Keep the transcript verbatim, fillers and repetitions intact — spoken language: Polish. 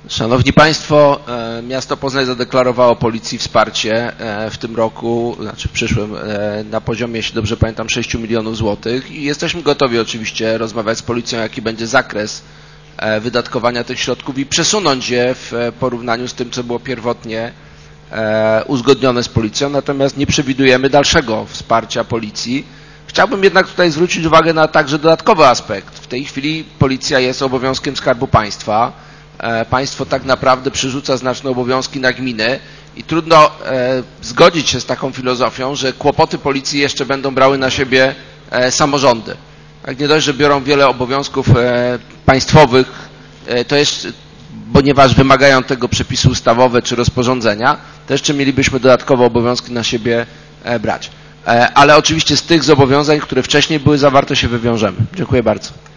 Szanowni Państwo, miasto Poznań zadeklarowało Policji wsparcie w tym roku, znaczy w przyszłym, na poziomie, jeśli dobrze pamiętam, sześciu milionów złotych i jesteśmy gotowi oczywiście rozmawiać z Policją, jaki będzie zakres wydatkowania tych środków i przesunąć je w porównaniu z tym, co było pierwotnie uzgodnione z Policją, natomiast nie przewidujemy dalszego wsparcia Policji. Chciałbym jednak tutaj zwrócić uwagę na także dodatkowy aspekt. W tej chwili Policja jest obowiązkiem Skarbu Państwa. Państwo tak naprawdę przerzuca znaczne obowiązki na gminy i trudno e, zgodzić się z taką filozofią, że kłopoty Policji jeszcze będą brały na siebie e, samorządy. Tak, nie dość, że biorą wiele obowiązków e, państwowych, e, to jest, ponieważ wymagają tego przepisy ustawowe czy rozporządzenia, to jeszcze mielibyśmy dodatkowe obowiązki na siebie e, brać. E, ale oczywiście z tych zobowiązań, które wcześniej były zawarte, się wywiążemy. Dziękuję bardzo.